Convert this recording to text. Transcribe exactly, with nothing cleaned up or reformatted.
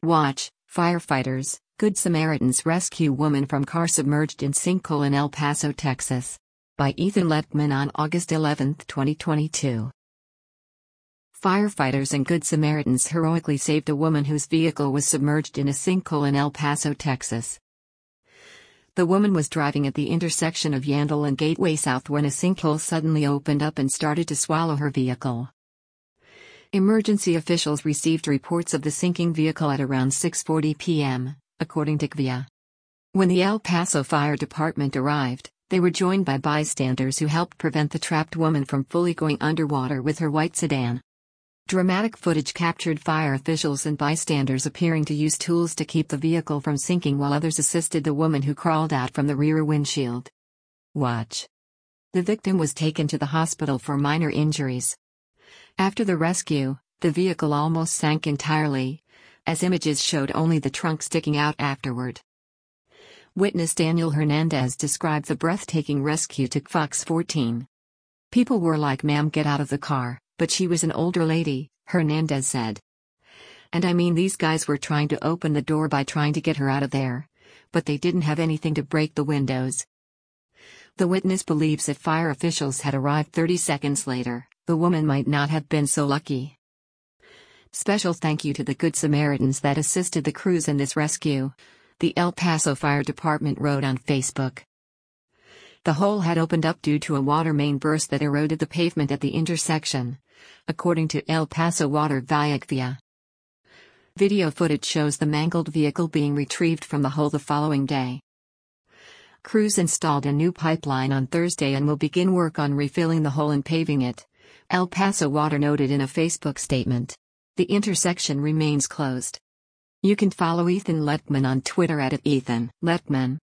Watch, firefighters, Good Samaritans rescue woman from car submerged in sinkhole in El Paso, Texas. By Ethan Letman on August eleventh, twenty twenty-two. Firefighters and Good Samaritans heroically saved a woman whose vehicle was submerged in a sinkhole in El Paso, Texas. The woman was driving at the intersection of Yandle and Gateway South when a sinkhole suddenly opened up and started to swallow her vehicle. Emergency officials received reports of the sinking vehicle at around six forty p m, according to C V I A. When the El Paso Fire Department arrived, they were joined by bystanders who helped prevent the trapped woman from fully going underwater with her white sedan. Dramatic footage captured fire officials and bystanders appearing to use tools to keep the vehicle from sinking while others assisted the woman who crawled out from the rear windshield. Watch. The victim was taken to the hospital for minor injuries. After the rescue, the vehicle almost sank entirely, as images showed only the trunk sticking out afterward. Witness Daniel Hernandez described the breathtaking rescue to Fox fourteen. "People were like, 'Ma'am, get out of the car,' but she was an older lady," Hernandez said. "And I mean, these guys were trying to open the door by trying to get her out of there, but they didn't have anything to break the windows." The witness believes if fire officials had arrived thirty seconds later, the woman might not have been so lucky. Special thank you to the Good Samaritans that assisted the crews in this rescue, the El Paso Fire Department wrote on Facebook. The hole had opened up due to a water main burst that eroded the pavement at the intersection, according to El Paso Water via C V I A. Video footage shows the mangled vehicle being retrieved from the hole the following day. Crews installed a new pipeline on Thursday and will begin work on refilling the hole and paving it, El Paso Water noted in a Facebook statement. The intersection remains closed. You can follow Ethan Letman on Twitter at Ethan Letman.